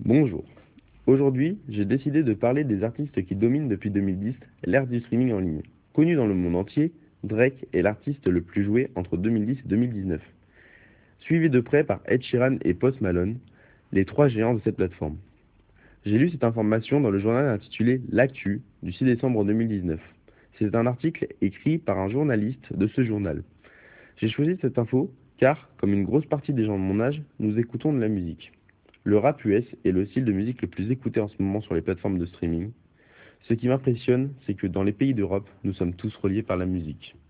Bonjour. Aujourd'hui, j'ai décidé de parler des artistes qui dominent depuis 2010 l'ère du streaming en ligne. Connu dans le monde entier, Drake est l'artiste le plus joué entre 2010 et 2019, suivi de près par Ed Sheeran et Post Malone, les trois géants de cette plateforme. J'ai lu cette information dans le journal intitulé L'Actu du 6 décembre 2019. C'est un article écrit par un journaliste de ce journal. J'ai choisi cette info car, comme une grosse partie des gens de mon âge, nous écoutons de la musique. Le rap US est le style de musique le plus écouté en ce moment sur les plateformes de streaming. Ce qui m'impressionne, c'est que dans les pays d'Europe, nous sommes tous reliés par la musique.